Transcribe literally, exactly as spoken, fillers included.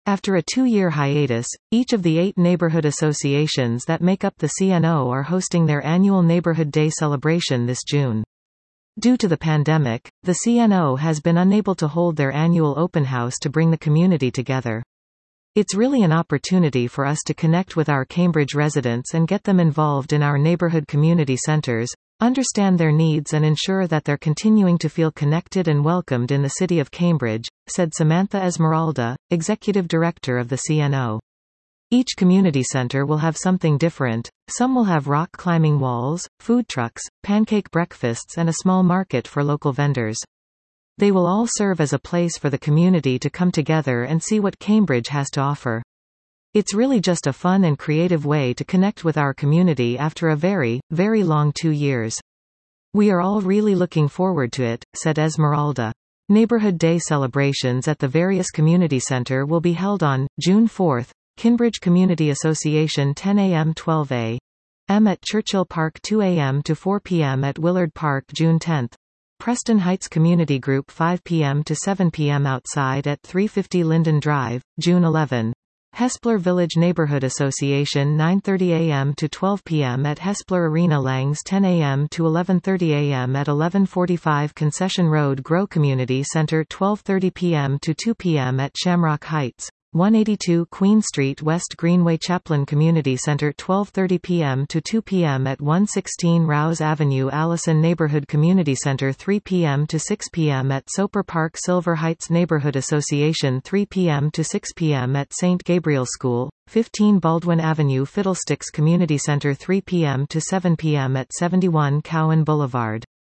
After a two-year hiatus, each of the eight neighborhood associations that make up the C N O are hosting their annual Neighborhood Day celebration this June. Due to the pandemic, the C N O has been unable to hold their annual open house to bring the community together. It's really an opportunity for us to connect with our Cambridge residents and get them involved in our neighborhood community centers, understand their needs and ensure that they're continuing to feel connected and welcomed in the city of Cambridge, said Samantha Esmeralda, Executive Director of the C N O. Each community center will have something different. Some will have rock climbing walls, food trucks, pancake breakfasts and a small market for local vendors. They will all serve as a place for the community to come together and see what Cambridge has to offer. It's really just a fun and creative way to connect with our community after a very, very long two years. We are all really looking forward to it, said Esmeralda. Neighborhood Day celebrations at the various community center will be held on June fourth, Kinbridge Community Association ten a m twelve a m at Churchill Park two a m to four p m at Willard Park June tenth. Preston Heights Community Group five p m to seven p m outside at three fifty Linden Drive, June eleventh. Hespeler Village Neighborhood Association nine thirty a m to twelve p m at Hespeler Arena Langs ten a m to eleven thirty a m at eleven forty-five Concession Road Grow Community Center twelve thirty p m to two p m at Shamrock Heights, one eighty-two Queen Street West Greenway Chaplain Community Center twelve thirty p m to two p m at one sixteen Rouse Avenue Allison Neighborhood Community Center three p m to six p m at Soper Park Silver Heights Neighborhood Association three p m to six p m at Saint Gabriel School, fifteen Baldwin Avenue Fiddlesticks Community Center three p m to seven p m at seventy-one Cowan Boulevard.